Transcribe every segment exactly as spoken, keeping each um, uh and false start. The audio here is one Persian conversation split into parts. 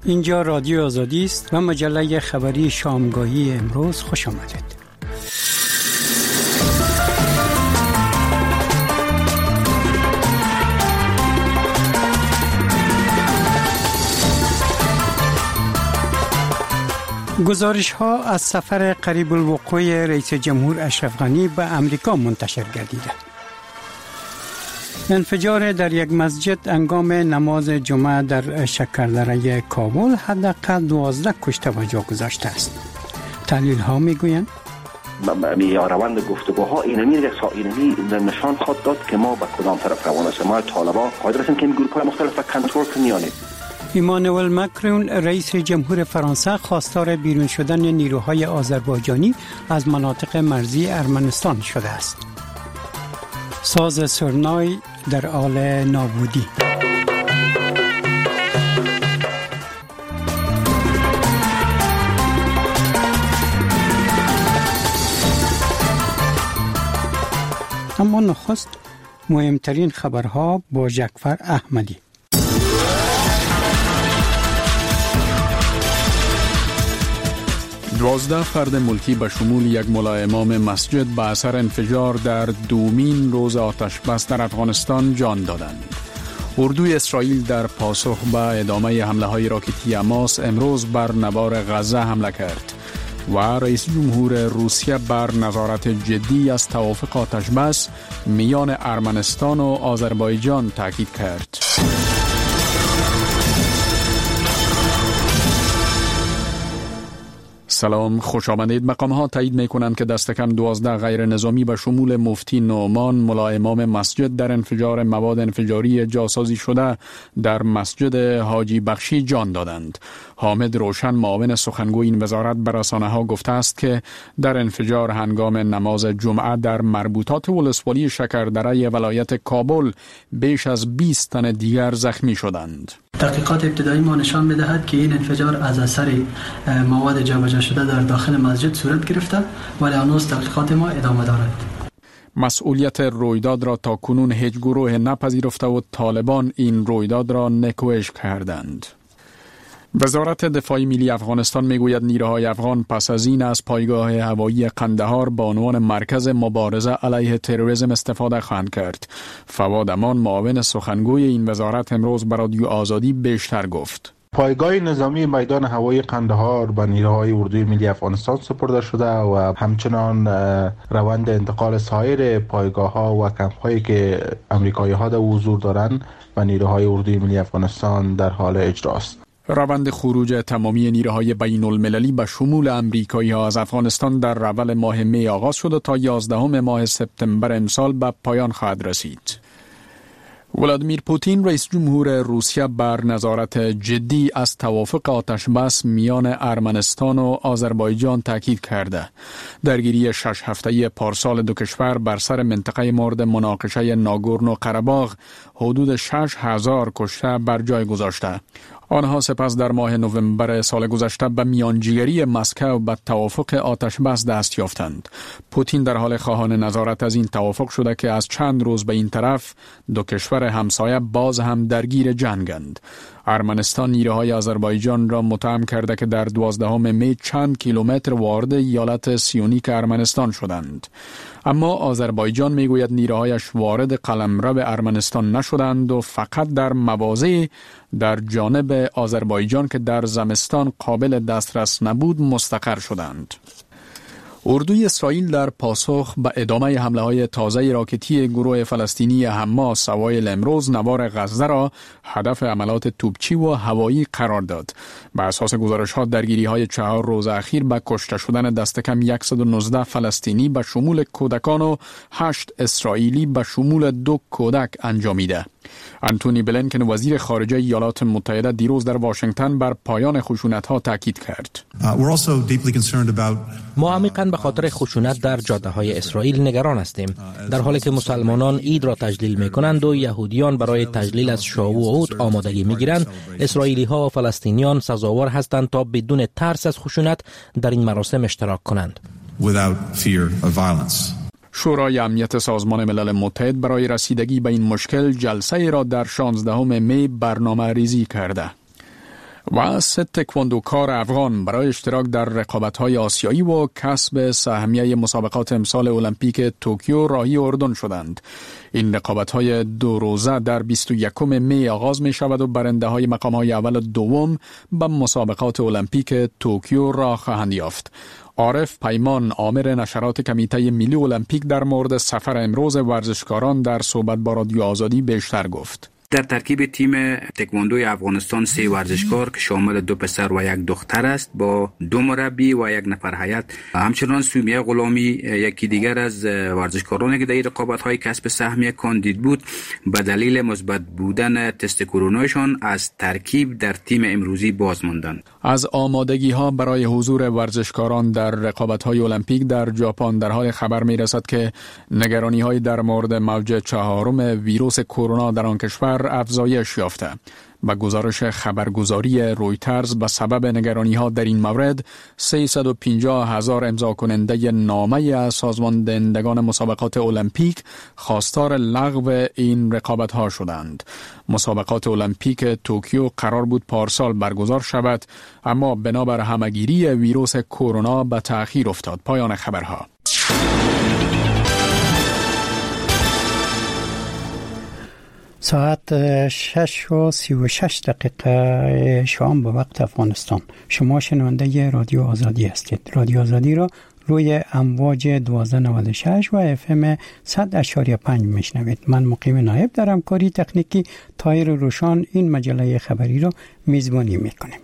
اینجا رادیو آزادی است و مجله خبری شامگاهی امروز. خوش آمدید. گزارش ها از سفر قریب الوقوع رئیس جمهور اشرف غنی به امریکا منتشر گردیده. انفجار در یک مسجد هنگام نماز جمعه در شکردره کابل حداقل دوازده کشته و جا گذاشته است. تحلیل ها میگویند روند گفتگوها اینمی اینمی نشان خواهد داد که ما به کدام طرف روان هستیم. ما طالبان قادر هستیم که این گروه های مختلف کنترل کنیم. ایمانوئل مکرون رئیس جمهور فرانسه خواستار بیرون شدن نیروهای آذربایجانی از مناطق مرزی ارمنستان شده است. ساز سرنای در حال نابودی. اما نخست مهمترین خبرها با جعفر احمدی. دوازده فرد ملکی به شمول یک ملا امام مسجد به اثر انفجار در دومین روز آتش بس در افغانستان جان دادند. اردوی اسرائیل در پاسخ به ادامه حمله های راکتی حماس امروز بر نوار غزه حمله کرد و رئیس جمهور روسیه بر نظارت جدی از توافق آتش بس میان ارمنستان و آذربایجان تاکید کرد. سلام، خوش آمدید. مقام ها تایید می کنند که دست کم دوازده غیر نظامی به شمول مفتی نعمان ملا امام مسجد در انفجار مواد انفجاری جاسازی شده در مسجد حاجی بخشی جان دادند. حامد روشن معاون سخنگوی این وزارت به رسانه ها گفته است که در انفجار هنگام نماز جمعه در مربوطات ولسوالی شکردره ولایت کابل بیش از بیست تن دیگر زخمی شدند. تحقیقات ابتدایی ما نشان می‌دهد که این انفجار از اثر مواد جابجا شده در داخل مسجد صورت گرفته ولی هنوز تحقیقات ما ادامه دارد. مسئولیت رویداد را تا کنون هیچ گروه نپذیرفته و طالبان این رویداد را نکوهش کردند. وزارت دفاع ملی افغانستان میگوید نیروهای افغان پس از این از پایگاه هوایی قندهار با عنوان مرکز مبارزه علیه تروریسم استفاده خواهند کرد. فواد امان معاون سخنگوی این وزارت امروز به رادیو آزادی بیشتر گفت. پایگاه نظامی میدان هوایی قندهار به نیروهای اردوی ملی افغانستان سپرده شده و همچنان روند انتقال سایر پایگاه‌ها و کمپ‌هایی که آمریکایی‌ها در حضور دارند و نیروهای اردوی ملی افغانستان در حال اجراست. روند خروج تمامی نیروهای بین المللی به شمول امریکایی ها از افغانستان در اول ماه می آغاز شد و تا یازدهم ماه سپتامبر امسال به پایان خواهد رسید. ولادیمیر پوتین رئیس جمهور روسیه بر نظارت جدی از توافق آتش بس میان ارمنستان و آذربایجان تاکید کرده. درگیری شش هفته‌ای پارسال دو کشور بر سر منطقه مورد مناقشه ناگورنو قره‌باغ حدود شش هزار کشته بر جای گذاشته. آنها سپس در ماه نوامبر سال گذشته به میانجیگری مسکو به توافق آتش بس دست یافتند. پوتین در حال خواهان نظارت از این توافق شده که از چند روز به این طرف دو کشور همسایه باز هم درگیر جنگند. ارمنستان نیروهای آذربایجان را متهم کرده که در دوازدهم می چند کیلومتر وارد ایالت سیونیک ارمنستان شدند. اما آذربایجان میگوید نیروهایش وارد قلمرو ارمنستان نشدند و فقط در مواضعی در جانب آذربایجان که در زمستان قابل دسترس نبود مستقر شدند. اردوی اسرائیل در پاسخ به ادامه حمله های تازه راکتی گروه فلسطینی حماس اوایل امروز نوار غزه را هدف عملات توپچی و هوایی قرار داد. بر اساس گزارش ها درگیری های چهار روز اخیر به کشته شدن دست کم صد و نوزده فلسطینی به شمول کودکان و هشت اسرائیلی به شمول دو کودک انجامیده. آنتونی بلینکن وزیر خارجه ایالات متحده دیروز در واشنگتن بر پایان خشونت‌ها تاکید کرد. ما عمیقاً به خاطر خشونت در جاده‌های اسرائیل نگران هستیم، در حالی که مسلمانان عید را تجلیل می‌کنند و یهودیان برای تجلیل از شاوعود آمادگی می‌گیرند. اسرائیلی‌ها و فلسطینیان سزاوار هستند تا بدون ترس از خشونت در این مراسم اشتراک کنند. شورای امنیت سازمان ملل متحد برای رسیدگی به این مشکل جلسه را در شانزدهم می برنامه ریزی کرده. و سه تکواندوکار افغان برای اشتراک در رقابت‌های آسیایی و کسب سهمیه مسابقات امسال المپیک توکیو راهی اردن شدند. این رقابت‌های دو روزه در بیست و یکم می آغاز می شود و برنده‌های مقام‌های اول و دوم به مسابقات المپیک توکیو را خواهند یافت. عارف پیمان، آمر نشرات کمیته ملی المپیک، در مورد سفر امروز ورزشکاران در صحبت با رادیو آزادی بیشتر گفت. در ترکیب تیم تکواندوی افغانستان سه ورزشکار که شامل دو پسر و یک دختر است با دو مربی و یک نفر هیئت، همچنان سومیه غلامی یکی دیگر از ورزشکارانی که در رقابت‌های کسب سهمیه کاندید بود به دلیل مثبت بودن تست کرونایشان از ترکیب در تیم امروزی باز ماندند. از آمادگی‌ها برای حضور ورزشکاران در رقابت‌های المپیک در ژاپن در حال خبر می‌رسد که نگرانی‌های در مورد موج چهارم ویروس کرونا در آن کشور افزایش یافته. با گزارش خبرگزاری رویترز به سبب نگرانی‌ها در این مورد سیصد و پنجاه هزار امضا کننده نامه از سازمان دهندگان مسابقات المپیک خواستار لغو این رقابت‌ها شدند. مسابقات المپیک توکیو قرار بود پارسال برگزار شود، اما بنابر همه‌گیری ویروس کرونا به تأخیر افتاد. پایان خبرها. ساعت شش و سی و شش دقیقه شام به وقت افغانستان. شما شنونده رادیو آزادی هستید. رادیو آزادی را روی امواج دوازده نود و شش و اف ام صد اشاریه پنج میشنوید. من مقیم نایب در همکاری تکنیکی طاهر روشان این مجله خبری را میزبانی میکنیم.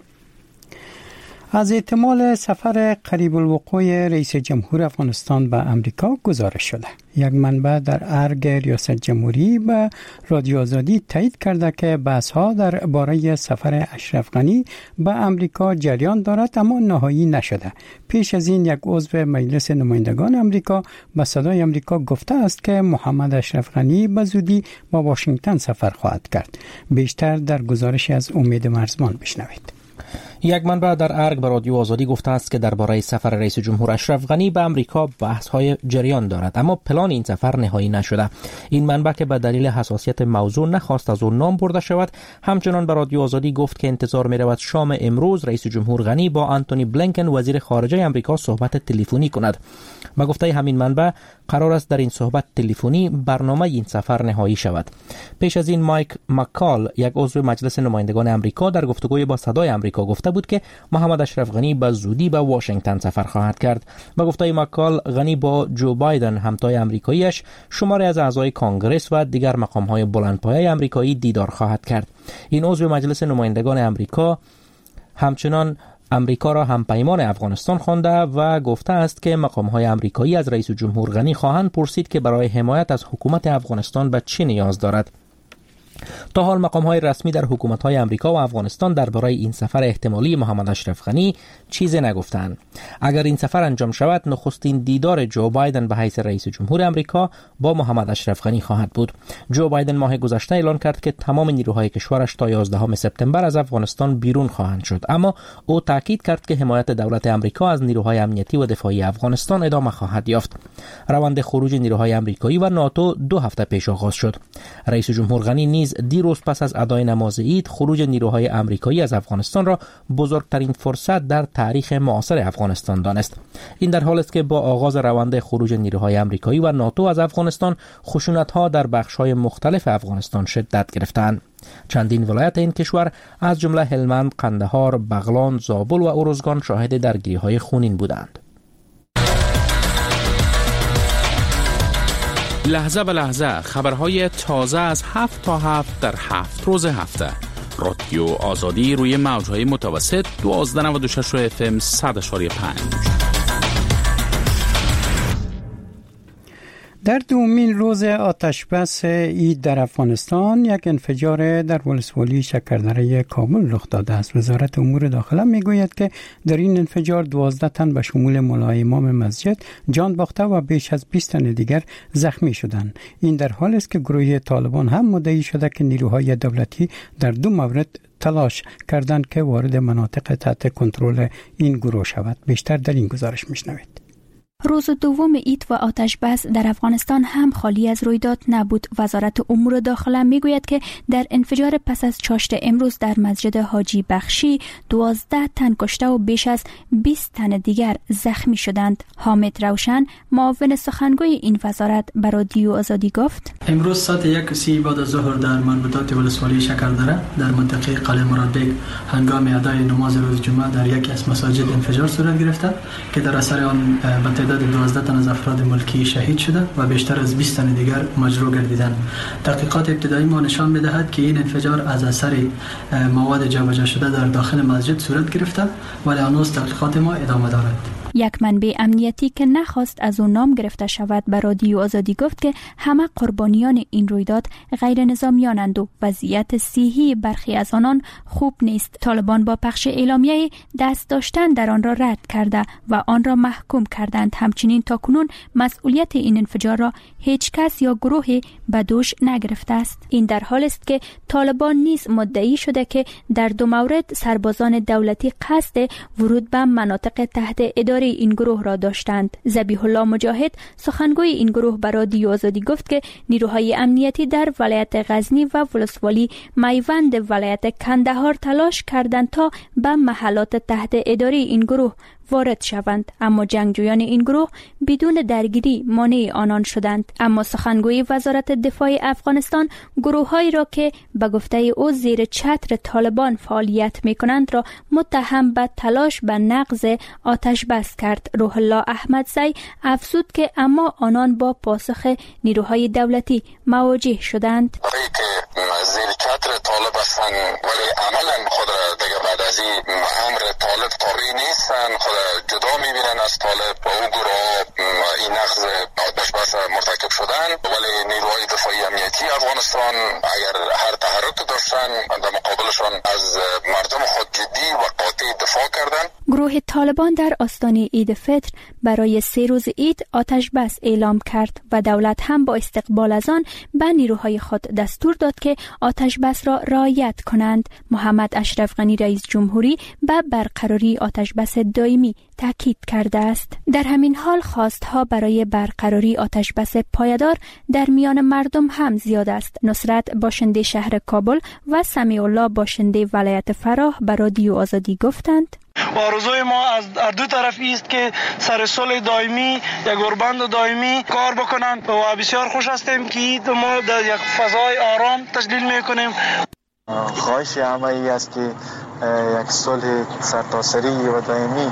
از احتمال سفر قریب الوقوع رئیس جمهور افغانستان به امریکا گزارش شده. یک منبع در ارگ ریاست جمهوری به رادیو آزادی تایید کرده که بحث‌ها در باره سفر اشرف غنی به امریکا جریان دارد، اما نهایی نشده. پیش از این یک عضو مجلس نمایندگان امریکا به صدای امریکا گفته است که محمد اشرف غنی به زودی به واشنگتن سفر خواهد کرد. بیشتر در گزارش از امید مرزمان بشنوید. یک منبع در ارگ به رادیو آزادی گفته است که درباره سفر رئیس جمهور اشرف غنی به امریکا بحث‌های جریان دارد، اما پلان این سفر نهایی نشده. این منبع که به دلیل حساسیت موضوع نخواست از او نام برده شود، همچنان به رادیو آزادی گفت که انتظار می‌رود شام امروز رئیس جمهور غنی با آنتونی بلینکن وزیر خارجه امریکا صحبت تلفنی کند. با گفته همین منبع قرار است در این صحبت تلفنی برنامه این سفر نهایی شود. پیش از این مایک مکال، یک عضو مجلس نمایندگان امریکا، در گفتگوی با صدای امریکا گفته بود که محمد اشرف غنی به زودی به واشنگتن سفر خواهد کرد. با گفته مکال، غنی با جو بایدن همتای امریکاییش، شماری از اعضای کانگرس و دیگر مقام‌های بلندپایه امریکایی دیدار خواهد کرد. این عضو مجلس نمایندگان امریکا همچنان امریکا را همپیمان افغانستان خوانده و گفته است که مقام‌های امریکایی از رئیس جمهور غنی خواهند پرسید که برای حمایت از حکومت افغانستان به چه نیاز دارد. تا حال مقام‌های رسمی در حکومت‌های امریکا و افغانستان درباره این سفر احتمالی محمد اشرف غنی چیزی نگفتند. اگر این سفر انجام شود، نخستین دیدار جو بایدن به حیث رئیس جمهور امریکا با محمد اشرف غنی خواهد بود. جو بایدن ماه گذشته اعلان کرد که تمام نیروهای کشورش تا یازدهم سپتامبر از افغانستان بیرون خواهند شد، اما او تاکید کرد که حمایت دولت امریکا از نیروهای امنیتی و دفاعی افغانستان ادامه خواهد یافت. روند خروج نیروهای امریکایی و ناتو دو هفته پیش آغاز شد. رئیس جمهور غنی نیز دیروز پس از ادای نماز عید خروج نیروهای امریکایی از افغانستان را بزرگترین فرصت در تاریخ معاصر افغانستان دانست. این در حالی است که با آغاز روند خروج نیروهای امریکایی و ناتو از افغانستان، خشونت‌ها در بخش‌های مختلف افغانستان شدت گرفتند. چندین ولایت این کشور از جمله هلمند، قندهار، بغلان، زابل و ارزگان شاهد درگیری‌های خونین بودند. لحظه به لحظه خبرهای تازه از هفت تا هفت در هفت روز هفته. رادیو آزادی روی موجهای متوسط دوازده نود و شش و اف ام صد اشاری پنج. در دومین روز آتشبس عید در افغانستان یک انفجار در ولسوالی شکردره کابل رخ داده است. وزارت امور داخله میگوید که در این انفجار دوازده تن به شمول مولای امام مسجد جان باخته و بیش از بیست تن دیگر زخمی شدند. این در حالی است که گروه طالبان هم مدعی شده که نیروهای دولتی در دو مورد تلاش کردند که وارد مناطق تحت کنترل این گروه شود. بیشتر در این گزارش میشنوید. روز دوم عید و آتش بس در افغانستان هم خالی از رویداد نبود. وزارت امور داخله میگوید که در انفجار پس از چاشت امروز در مسجد حاجی بخشی دوازده تن کشته و بیش از بیست تن دیگر زخمی شدند. حامد روشن معاون سخنگوی این وزارت به رادیو آزادی گفت: امروز ساعت یک و سی بعد از ظهر در مربوطات ولسوالی شکردره در منطقه قلعه مرادبک هنگام ادای نماز روز جمعه در یکی از مساجد انفجار صورت گرفته که در اثر آن به تعداد دوازده تن از افراد ملکی شهید شده و بیشتر از بیست تن دیگر مجروح گردیدند. تحقیقات ابتدایی ما نشان می‌دهد که این انفجار از اثر مواد جابجا شده در داخل مسجد صورت گرفته ولی هنوز تحقیقات ما ادامه دارد. یک منبع امنیتی که نخواست از او نام گرفته شود به رادیو آزادی گفت که همه قربانیان این رویداد غیر نظامیانند و وضعیت صحی برخی از آنان خوب نیست. طالبان با پخش اعلامیه دست داشتن در آن را رد کرده و آن را محکوم کردند. همچنین تاکنون مسئولیت این انفجار را هیچ کس یا گروهی به دوش نگرفته است. این در حال است که طالبان نیز مدعی شده که در دو مورد سربازان دولتی قصد ورود به مناطق تحت اداره این گروه را داشتند. ذبیح الله مجاهد سخنگوی این گروه به رادیو آزادی گفت که نیروهای امنیتی در ولایت غزنی و ولسوالی میوند ولایت کندهار تلاش کردند تا به محلات تحت اداره این گروه وارد شوند، اما جنگجویان این گروه بدون درگیری مانع آنان شدند. اما سخنگوی وزارت دفاع افغانستان گروه‌هایی را که به گفته او زیر چتر طالبان فعالیت می‌کنند را متهم به تلاش به نقض آتش بس کرد. روح الله احمدزی افزود که اما آنان با پاسخ نیروهای دولتی مواجه شدند. زیر چتر طالب هستند ولی عملا خود را دیگه بعد از این امر طالب طاری نیستن، خود جدا میبینن از طالب و او گروه این نقض آتش بس مرتکب شدن. ولی نیروهای دفاعی امنیتی افغانستان اگر هر تحرک داشتن در مقابلشان از مردم خود جدی و قاطع دفاع کردن. گروه طالبان در آستانه عید فطر برای سه روز عید آتش بس اعلام کرد و دولت هم با استقبال از آن به نیروهای خود دستور داد که آتش بس را رعایت کنند. محمد اشرف غنی رئیس جمهوری به برقراری آتش بس دائمی تاکید کرده است. در همین حال خواستها برای برقراری آتش بس پایدار در میان مردم هم زیاد است. نصرت باشنده شهر کابل و سمیع الله باشنده ولایت فراه به رادیو آزادی گفتند: آرزوی ما از دو طرفی است که سر صلح دائمی یک اوربند دائمی کار بکنند و بسیار خوش هستیم که ما در یک فضای آرام تجلیل میکنیم. خواهش همه ای است که یک صلح سرتاسری و دائمی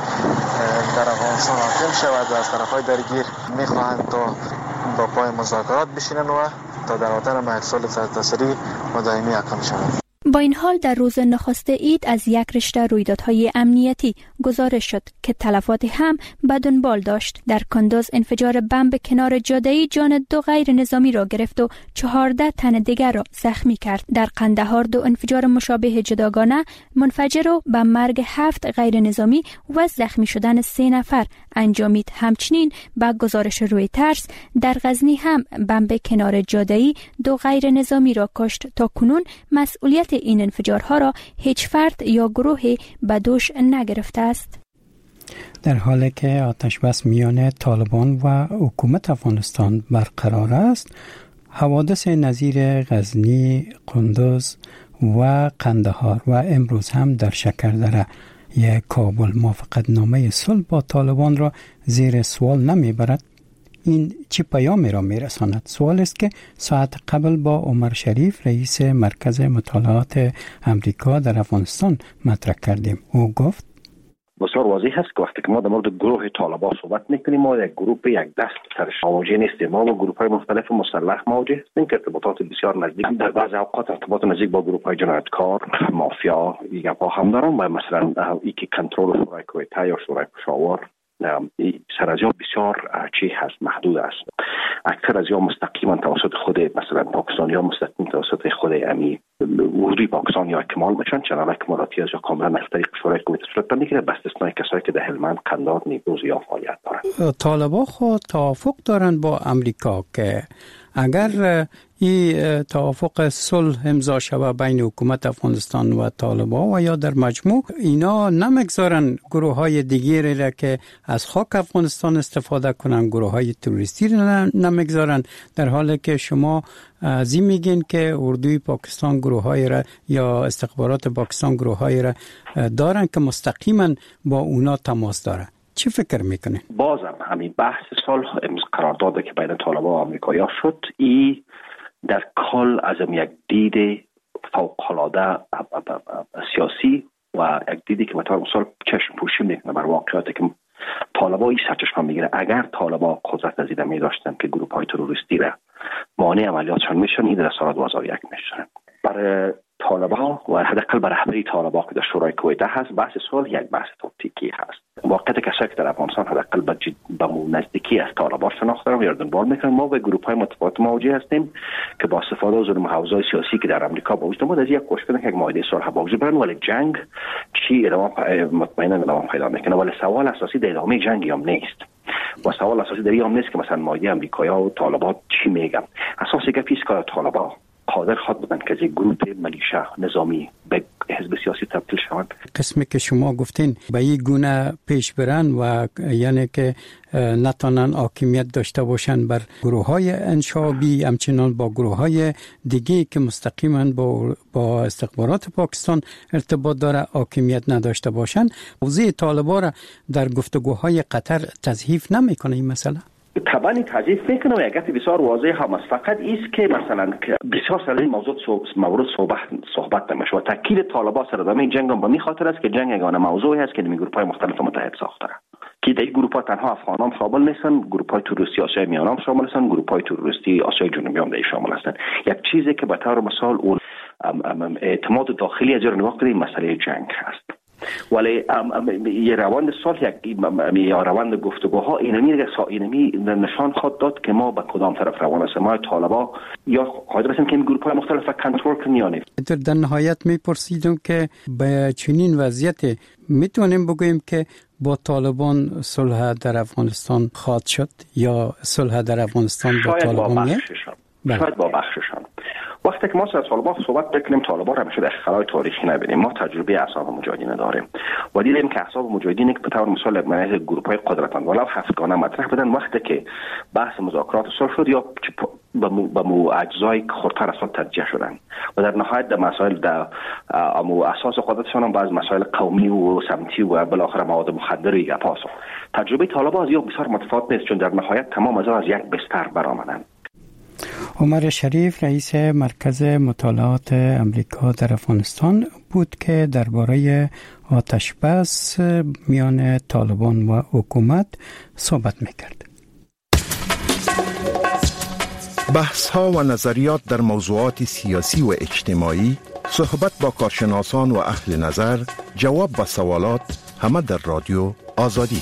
در افغانستان حاکم شود و از طرفهای درگیر میخواهند تا با پای مذاکرات بشینن و تا در آتن ما یک صلح سرتاسری و دائمی حاکم شود. با این حال در روز نخست عید از یک رشته رویدادهای امنیتی گزارش شد که تلفات هم به دنبال داشت. در کندوز انفجار بمب کنار جاده‌ای جان دو غیر نظامی را گرفت و چهارده تن دیگر را زخمی کرد. در قندهار دو انفجار مشابه جداگانه منفجر و به مرگ هفت غیر نظامی و زخمی شدن سه نفر انجامید. همچنین با گزارش رویترز در غزنی هم بمب کنار جاده‌ای دو غیر نظامی را کشت. تا کنون مسئولیت این انفجارها را هیچ فرد یا گروهی به دوش نگرفته است. در حالی که آتش بس میان طالبان و حکومت افغانستان برقرار است، حوادث نظیر غزنی، کندوز و قندهار و امروز هم در شکردره یک کابل موافقتنامه صلح با طالبان را زیر سوال نمیبرد. این چه پیامی را میرساند؟ سوال است که ساعت قبل با عمر شریف رئیس مرکز مطالعات امریکا در افغانستان مطرح کردیم. او گفت بسیار واضح است که وقتی که ما در مورد گروه طالبان صحبت میکنیم ما یک گروه به یک دست سرش مواجه نیستیم. ما با گروه های مختلف مسلح مواجه هستیم که ارتباطات بسیار نزدیک، در بعضی اوقات ارتباط نزدیک با گروه های جنایتکار، مافیا دیگه با هم دارن و مثلا ای که کنترل شورای کویته یا شورای پشاور سر از یا بسیار چی هست، محدود است. اکثر از یا مستقیما توسط خود مثلا پاکستان یا مستقیم توسط خود امی وردی پاکستان یا کمال بچن چنان اکمالاتی از یا کاملا از طریق شورای کویته صورت میگیره به استثنای کسایی که در هلمند، قندهار، نیمروز یا فعالیت دارند. طالبان خود توافق دارند با امریکا که اگر این توافق صلح امضا شود بین حکومت افغانستان و طالبان و یا در مجموع اینا نمیگذارن گروه های دیگری را که از خاک افغانستان استفاده کنن، گروه های تروریستی را نمیگذارن، در حالی که شما از این میگین که اردوی پاکستان گروه های را یا استخبارات پاکستان گروه های را دارن که مستقیما با اونا تماس داره. چی فکر میکنین؟ بازم همین بحث صلح قرارداد که بین طالبان و آمریکایی‌ها شد، این در کل از یک دید فوق‌العاده سیاسی و یک دیدی که مثلا مثال چشم پوشی میکنه بر واقعیاتی که طالبان این سرچشمه میگیره. اگر طالبان قدرت از این می داشتن که گروه های تروریستی را مانع عملیاتشان میشن، این در سال دو هزار و یک میشن. برای طالبان و حداقل برای رهبری طالبان که در شورای کویته هست، بحث صلح یک بحث تاکتیکی هست. واقعیت کسایی که در افغانستان حداقل به با نزدیکی از طالبان شناخته دارن و دنبال میکنن، ما به گروه های متفاوت مواجه هستیم که با استفاده از اون محافظات سیاسی که در امریکا با وجود دارن، از یک کوشش کردن که یک معاهده صلح با وجود بیارن، ولی جنگ چی ادامه مطمئنا ادامه پیدا میکنه. ولی سوال اساسی در ادامه جنگ هم نیست و سوال اساسی در این هم نیست که مثلا معاهده امریکایا و طالبان چی میگن. اساسی که پیش کار طالبان قادر خود بودن که از یک گروه ملیشه نظامی به حزب سیاسی تبدیل شوند. قسمی که شما گفتین به این گونه پیش برن و یعنی که نتانن حاکمیت داشته باشن بر گروه های انشابی، همچنان با گروه های دیگه که مستقیما با, با استخبارات پاکستان ارتباط داره حاکمیت نداشته باشن، موضوع طالبان را در گفتگوهای قطر تضعیف نمیکنه این مسئله؟ طبعا تضعیف میکنه و یک گفت بسیار واضح هم است. فقط ایست که مثلا که بسیار سر این موضوع مورد صحبت صحبت نمیشه و تاکید طالبان سر ادامه جنگ هم به این خاطر است که جنگ یگانه موضوعی است که این گروه های مختلف متحد ساخته که در این گروه ها تنها افغانان شامل نیستن، گروه های تروریستی آسیای میانه هم شامل هستن، گروه های تروریستی آسیای جنوبی هم در شامل هستن. یک چیزی که به طور مثال اون اعتماد داخلی از نگاه کنید مسئله جنگ هست. ولی یه روند صلح یک یا روند گفتگوها اینمی اینمی نشان خود داد که ما به کدام طرف روان هستیم. ما طالبان یا قادر هستیم که این گروه های مختلف کنترل کنیم یا نه. در نهایت میپرسیدم که به چنین وضعیت میتونیم بگوییم که با طالبان صلح در افغانستان خواهد شد یا صلح در افغانستان با طالبان نه؟ شاید با بخششان. وقتی که ما سر طالبان صحبت بکنیم، طالبان را میشه در خلای تاریخی نبینیم. ما تجربه احزاب مجاهدین داریم و دیدیم که احزاب مجاهدین به طور مثال مناهج گروه‌های قدرتمند ولو هفتگانه مطرح بودن، وقتی که بحث مذاکرات صلح شد یا به مو اجزای خردتر از خود ترجیح شدن و در نهایت در مسائل در امو اساس قدرتشان هم بعض مسائل قومی و سمتی و بالاخره مواد مخدر یا پاسو. تجربه طالبان از یک بسیار متفاوت نیست، چون در نهایت تمام از از یک بستر برآمدند. عمر شریف رئیس مرکز مطالعات امریکا در افغانستان بود که درباره آتش بس میان طالبان و حکومت صحبت میکرد. بحث ها و نظریات در موضوعات سیاسی و اجتماعی، صحبت با کارشناسان و اهل نظر، جواب به سوالات، همه در رادیو آزادی.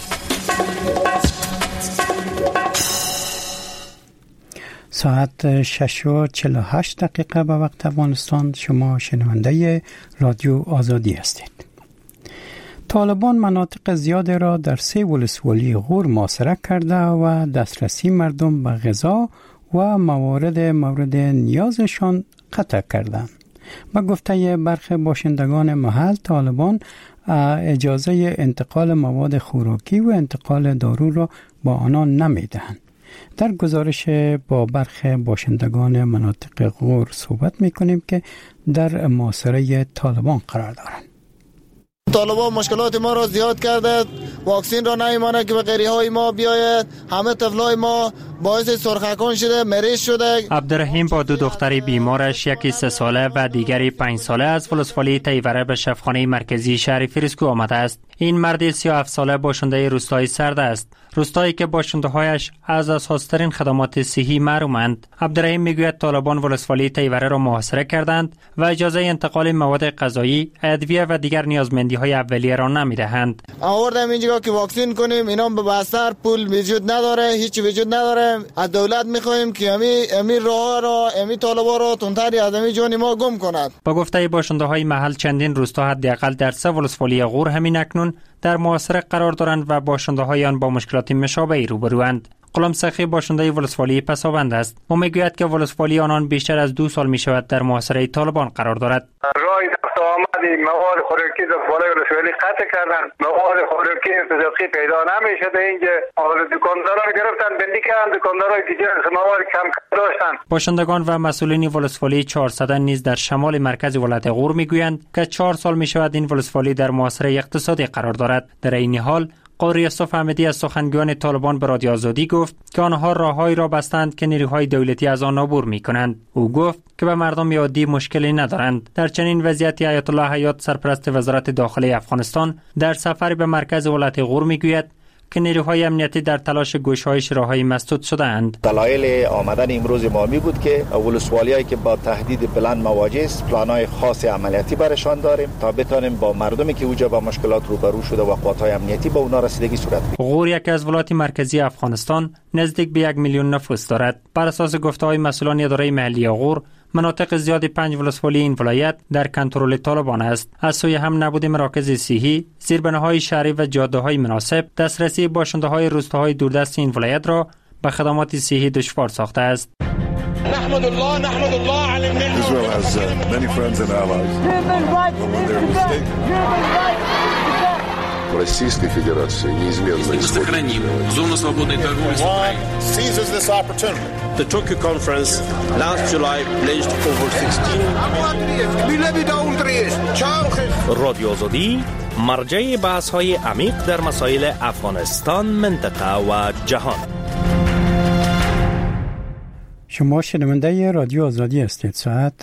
ساعت شش و چهل و هشت دقیقه به وقت افغانستان. شما شنونده رادیو آزادی هستید. طالبان مناطق زیاد را در سه ولسوالی غور محاصره کرده و دسترسی مردم به غذا و موارد مورد نیازشان قطع کردند. با گفته برخی باشندگان محل، طالبان اجازه انتقال مواد خوراکی و انتقال دارو را با آنان نمیدهند. در گزارش با برخی باشندگان مناطق غور صحبت میکنیم که در محاصره طالبان قرار دارند. طالبان مشکلات ما را زیاد کرده، واکسین را نمیمانه که به غیری های ما بیاید، همه طفلای ما باعث سرخکان شده، مریض شده. عبدالرحیم با دو دختری بیمارش، یکی سه ساله و دیگری پنج ساله، از ولسوالی تیوره به شفاخانه مرکزی شهر فریسکو آمده است. این مرد سی و هفت ساله باشنده روستای سرد است، روستایی که باشنده هایش از اساس‌ترین خدمات صحی محرومند. عبدالرحیم میگوید طالبان ولسوالی تیوره را محاصره کردند و اجازه انتقال مواد غذایی، ادویه و دیگر نیازمندی های اولیه را نمیدهند. آوردیم اینجا که واکسین کنیم، اینا به بستر پول وجود نداره، هیچ وجود نداره. از دولت میخوایم که امی امی راه را امی طالبان را تندتری از امی جان ما گم کند. با گفته باشنده های محل، چندین روستا حداقل در سه ولسوالی غور همین اکنون در محاصره قرار دارند و باشنده های آن با مشکلات مشابهی روبروند. غلام سخی باشنده ولسوالی پسابند است. او میگوید که ولسوالی آنان بیشتر از دو سال می شود در محاصره طالبان قرار دارد. رای رفت آمدی مواد خوراکی در بالای ولسوالی قطع کردن، مواد خوراکی انتظامی پیدا نمیشده. اینجا حال دکاندارا گرفتن بندی کردن، دکاندارای دیگه مواد کم داشتن. باشندگان و مسئولین ولسوالی چهارصد نیز در شمال مرکز ولایت غور میگویند که چهار سال می شود این ولسوالی در محاصره اقتصادی قرار دارد. در این حال قاری یوسف احمدی از سخنگویان طالبان به رادیو آزادی گفت که آنها راههایی را بستند که نیروهای دولتی از آن عبور می‌کنند. او گفت که به مردم عادی مشکلی ندارند. در چنین وضعیتی آیت الله حیات سرپرست وزارت داخلی افغانستان در سفر به مرکز ولایت غور میگوید که نیروهای امنیتی در تلاش گشایش راههای مسدود شده‌اند. دلایل آمدن امروز ما می بود که ولسوالیایی که با تهدید بلند مواجه است، پلان‌های خاص عملیاتی برشان داریم تا بتانیم با مردمی که اوجا با مشکلات روبرو شده و قوات‌های امنیتی با اونا رسیدگی صورت بدهیم. غور یکی از ولایات مرکزی افغانستان نزدیک به یک میلیون نفوس دارد. بر اساس گفته‌های مسئولان اداره محلی غور، مناطق زیادی پنج ولسوالی این ولایت در کنترل طالبان است. از سوی هم نبود مراکز صحی، زیربناهای شهری و جاده‌های مناسب، دسترسی باشنده‌های روستاهای دوردست این ولایت را به خدمات صحی دشوار ساخته است. نحمد الله نحمد الله علی الملت. Israel has uh, many friends and allies. Российской Федерации неизменно сохраним зону свободной торговли. Seizes this opportunity. The Tokyo conference last July pledged over sixteen رادیو آزادی مرجع بحث‌های عمیق در مسائل افغانستان، منطقه و جهان. شما شنونده رادیو آزادی هستید. ساعت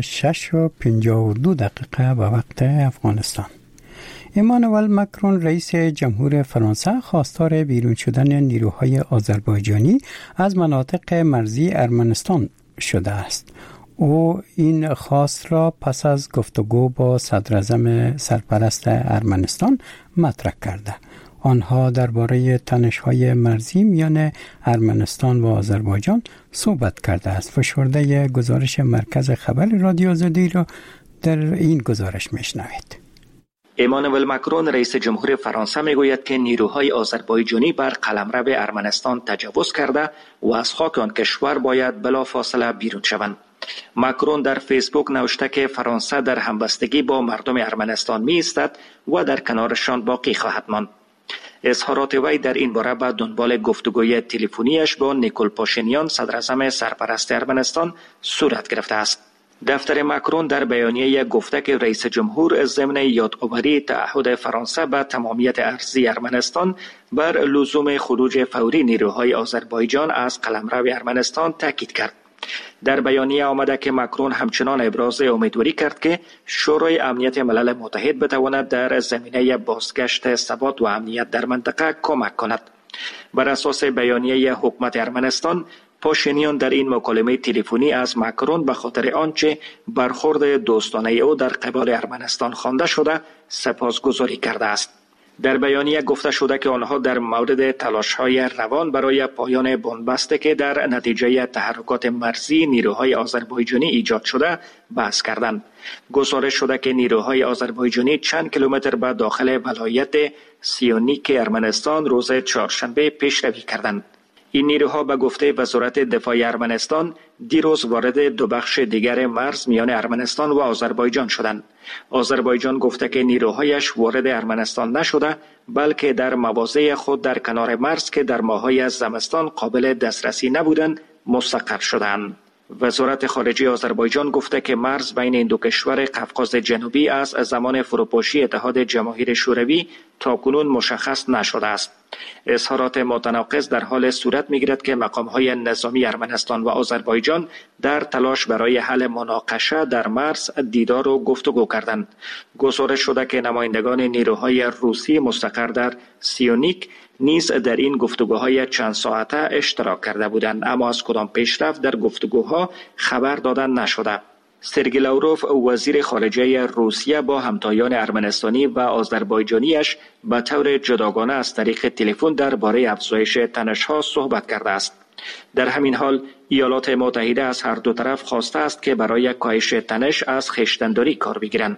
شش و پنجاه و دو دقیقه به وقت افغانستان. ایمانوئل مکرون رئیس جمهور فرانسه خواستار بیرون شدن نیروهای آذربایجانی از مناطق مرزی ارمنستان شده است. او این خواست را پس از گفتگو با صدراعظم سرپرست ارمنستان مطرح کرده. آنها درباره تنش‌های مرزی میان ارمنستان و آذربایجان صحبت کرده است. فشرده گزارش مرکز خبر رادیو آزادی را در این گزارش میشنوید. ایمانوئل مکرون رئیس جمهور فرانسه میگوید که نیروهای آذربایجانی بر قلمرو ارمنستان تجاوز کرده و از خاک آن کشور باید بلافاصله بیرون شوند. مکرون در فیسبوک نوشته که فرانسه در همبستگی با مردم ارمنستان می ایستد و در کنارشان باقی خواهد ماند. اظهارات وی در این باره به دنبال گفتگوی تلفنیش با نیکول پاشینیان صدراعظم سرپرست ارمنستان صورت گرفته است. دفتر مکرون در بیانیه گفته که رئیس جمهور ضمن یادآوری تعهد فرانسه به تمامیت ارضی ارمنستان بر لزوم خروج فوری نیروهای آذربایجان از قلمرو ارمنستان تاکید کرد. در بیانیه آمده که مکرون همچنان ابراز امیدواری کرد که شورای امنیت ملل متحد بتواند در زمینه بازگشت ثبات و امنیت در منطقه کمک کند. بر اساس بیانیه حکومت ارمنستان، پاشینیان در این مکالمه تلفنی از مکرون به خاطر آنچه برخورد دوستانه او در قبال ارمنستان خوانده شده سپاسگزاری کرده است. در بیانیه گفته شده که آنها در مورد تلاش‌های روان برای پایان بنبستی که در نتیجه تحرکات مرزی نیروهای آذربایجانی ایجاد شده بحث کردند. گزارش شده که نیروهای آذربایجانی چند کیلومتر به داخل ولایت سیونیک ارمنستان روز چهارشنبه پیشروی کردند. این نیروها به گفته وزارت دفاع ارمنستان دیروز وارد دو بخش دیگر مرز میان ارمنستان و آذربایجان شدند. آذربایجان گفته که نیروهایش وارد ارمنستان نشده، بلکه در مواضع خود در کنار مرز که در ماه‌های زمستان قابل دسترسی نبودند مستقر شدند. وزارت خارجه آذربایجان گفته که مرز بین این دو کشور قفقاز جنوبی از زمان فروپاشی اتحاد جماهیر شوروی تاکنون مشخص نشده است. اظهارات متناقض در حال صورت می‌گیرد که مقام‌های نظامی ارمنستان و آذربایجان در تلاش برای حل مناقشه در مرز دیدار و گفتگو کردند. گزارش شده که نمایندگان نیروهای روسی مستقر در سیونیک نیز در این گفتگوهای چند ساعته اشتراک کرده بودند، اما از کدام پیشرفت در گفتگوها خبر دادن نشده. سرگئی لاوروف وزیر خارجه روسیه با همتایان ارمنستانی و آذربایجانیش به طور جداگانه از طریق تلفن درباره افزایش تنش‌ها صحبت کرده است. در همین حال ایالات متحده از هر دو طرف خواسته است که برای کاهش تنش از خویشتن‌داری کار بگیرند.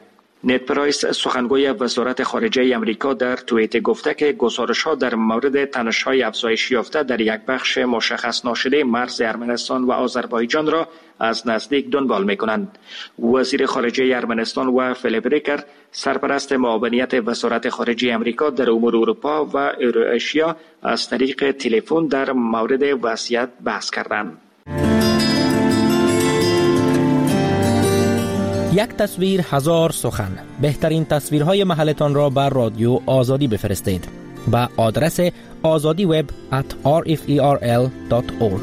نید پرایس سخنگوی وزارت خارجه امریکا در توییت گفته که گزارش‌ها در مورد تنش‌های افزایش یافته در یک بخش مشخص ناشده مرز ارمنستان و آذربایجان را از نزدیک دنبال می‌کنند. وزیر خارجه ارمنستان و فلیبریکر سرپرست معاونیت وزارت خارجه امریکا در امور اروپا و ایرواشیا از طریق تلفن در مورد وضعیت بحث کردند. یک تصویر هزار سخن. بهترین تصویرهای محلتان را بر رادیو آزادی بفرستید با آدرس آزادی وب ات آر اف ای آر ال دات اورگ.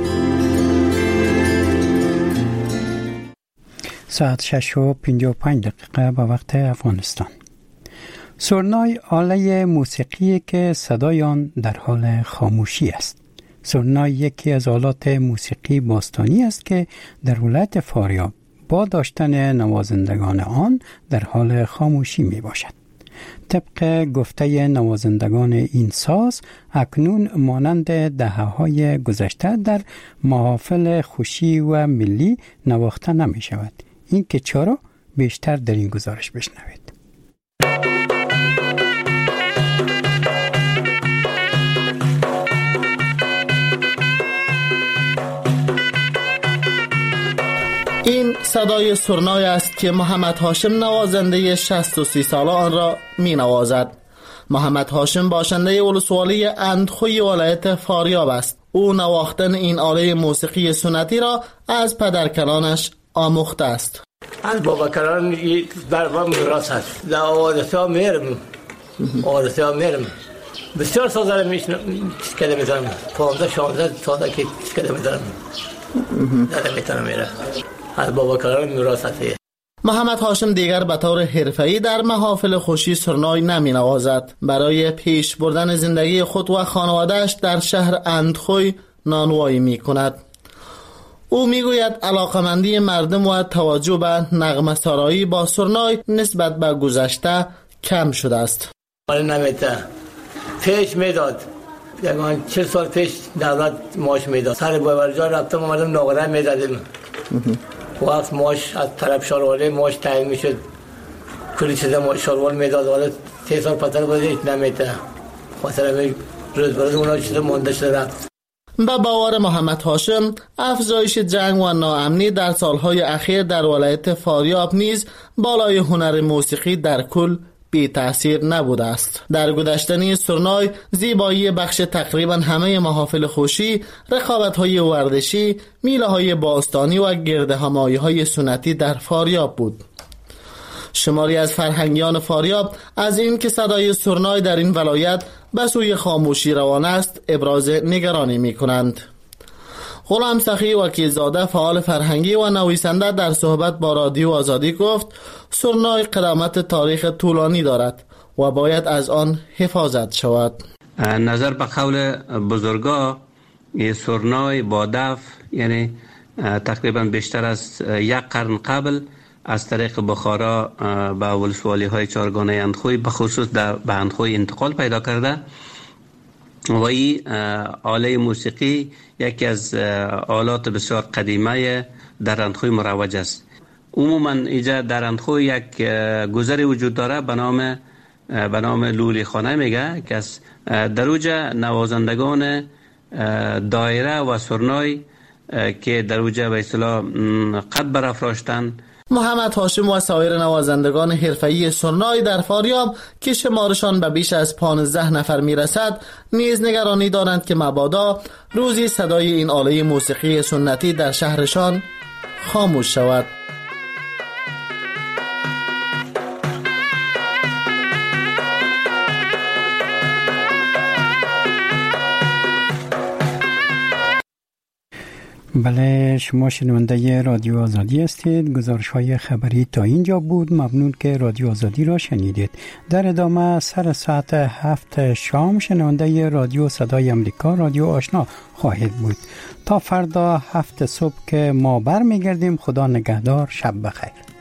ساعت شش و پنجاه و پنج دقیقه به وقت افغانستان. سرنای آله موسیقی که صدای آن در حال خاموشی است. سرنای یکی از آلات موسیقی باستانی است که در ولایت فاریاب با داشتن نوازندگان آن در حال خاموشی می باشد. طبق گفته نوازندگان این ساز اکنون مانند دهه‌های گذشته در محافل خوشی و ملی نواخته نمی شود. این که چرا؟ بیشتر در این گزارش بشنوید. این صدای سرنای است که محمد هاشم نوازنده شصت و سه ساله آن را می نوازد. محمد هاشم باشنده ولسوالی اندخوی ولایت فاریاب است. او نواختن این آله موسیقی سنتی را از پدرکلانش آموخته است. از باباکلان در من میراث است. در آوازها میرم آوازها میرم بسیار سازه میشنم کده میزنم پانزده شانزده سازه که کده میزنم داده میتونم میره از باباکلان میراث است. محمد هاشم دیگر به طور حرفه‌ای در محافل خوشی سرنای نمی نوازد. برای پیش بردن زندگی خود و خانواده‌اش در شهر اندخوی نانوایی می کند. او می گوید علاقمندی مردم و توجه به نغمه سرایی با سرنای نسبت به گذشته کم شده است. ولی نمیته پیش میداد یعنی چهل سال پیش دولت ماش میداد. سر باورجا رفتم اومدم ناغره میدادیم. وقت ماش از طرف شاروالی ماش تعیین میشد کلی چیزا ماش شاروال میداد ولی سه سال پتر بود هیچ نمیده خاطر همین روز برد اونا چیزا مانده شده رفت. به باور محمد هاشم افزایش جنگ و ناامنی در سالهای اخیر در ولایت فاریاب نیز بالای هنر موسیقی در کل بی تأثیر نبوده است. در گذشته سرنای زیبایی بخش تقریبا همه محافل خوشی، رقابت‌های ورزشی، میله‌های باستانی و گردهمایی‌های سنتی در فاریاب بود. شماری از فرهنگیان فاریاب از این که صدای سرنای در این ولایت به سوی خاموشی روان است ابراز نگرانی می‌کنند. غلام سخی وکیلزاده فعال فرهنگی و نویسنده در صحبت با رادیو آزادی گفت سرنای قدامت تاریخ طولانی دارد و باید از آن حفاظت شود. نظر به قول بزرگا سرنای با دف یعنی تقریبا بیشتر از یک قرن قبل از طریق بخارا به ولسوالی های چارگانه اندخوی به خصوص در به اندخوی انتقال پیدا کرده و این آله موسیقی یکی از آلات بسیار قدیمه در اندخوی مروج است. عموما اینجا در اندخوی یک گذری وجود داره به نام به نام لولی خانه میگه که در اوجا نوازندگان دایره و سرنای که در اوجا به اصطلاح قد برافراشتن. محمد هاشم و سایر نوازندگان حرفه‌ای سرنای در فاریاب که شمارشان به بیش از پانزده نفر میرسد نیز نگرانی دارند که مبادا روزی صدای این آله موسیقی سنتی در شهرشان خاموش شود. بله، شما شنونده رادیو آزادی هستید. گزارش های خبری تا اینجا بود. ممنون که رادیو آزادی را شنیدید. در ادامه سر ساعت هفت شام شنونده رادیو صدای امریکا رادیو آشنا خواهید بود. تا فردا هفت صبح که ما برمیگردیم. خدا نگهدار. شب بخیر.